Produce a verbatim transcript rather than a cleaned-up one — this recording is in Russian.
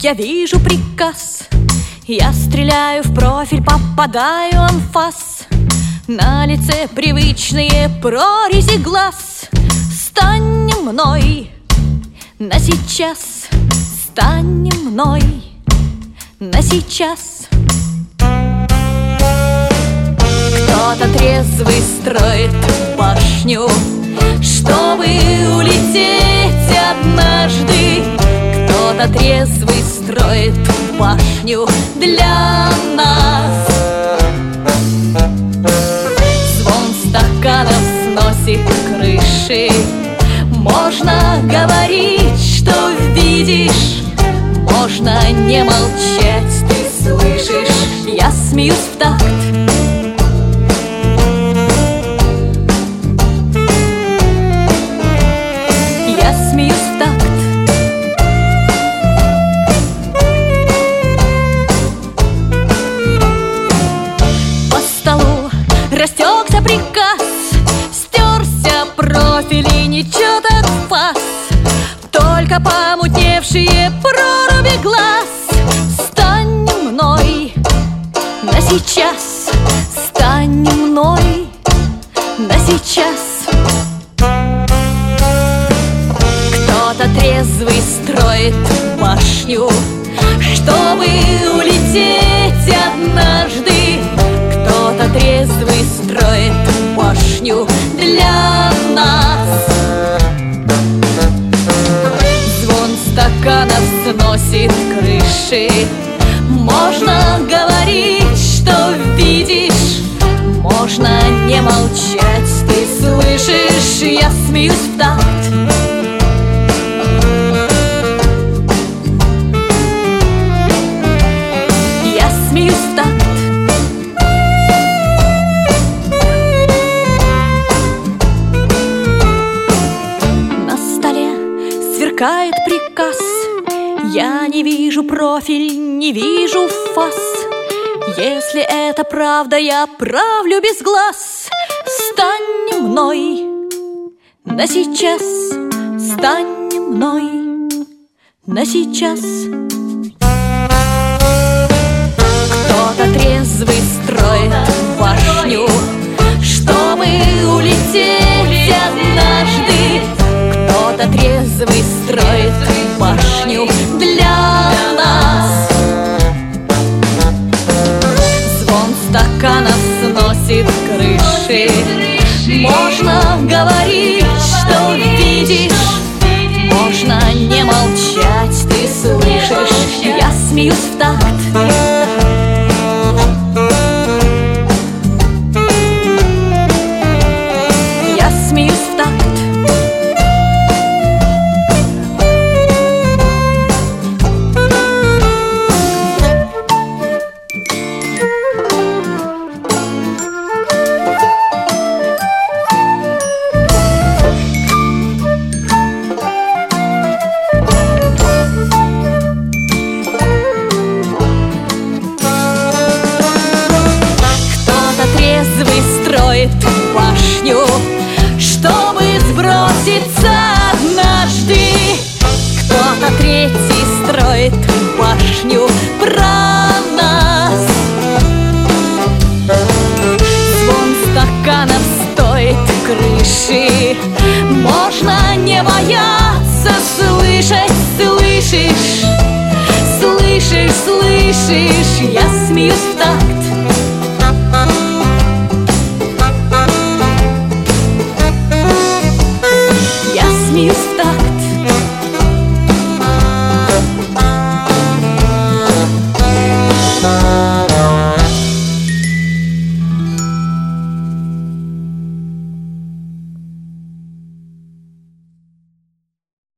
Я вижу приказ, я стреляю в профиль, попадаю анфас. На лице привычные прорези глаз. Стань мной на сейчас, стань мной на сейчас. Кто-то трезвый строит башню, чтобы улететь однажды. Кто-то трезвый строит башню для нас. Звон стаканов сносит крыши. Можно говорить, что видишь, можно не молчать, ты слышишь. Я смеюсь в такт. Я смеюсь в такт. По столу растекся приказ, стерся профиль и ничего так фас. Только помутневшие проруби глаз. Стань мной на сейчас, стань мной на сейчас. Кто-то трезвый строит башню, чтобы улететь однажды. Кто-то трезвый строит башню для нас. Звон стаканов сносит крыши. Можно говорить, что видишь, можно не молчать, ты слышишь. Я смеюсь в такт. Я смеюсь в такт. На столе сверкает приказ. Я не вижу профиль, не вижу фас. Если это правда, я правлю без глаз. Стань мной на сейчас, стань мной на сейчас. Кто-то трезвый строит башню, чтобы улететь однажды. Кто-то трезвый строит башню для нас. Звон стаканов сносит крыши. Можно говорить, что видишь, можно не молчать, ты слышишь. Я смеюсь в такт. Я смеюсь в такт. Башню, чтобы сброситься однажды. Кто-то третий строит башню про нас. Звон стаканов стоит крыши. Можно не бояться слышать, слышишь, слышишь, слышишь. Я смеюсь в такт.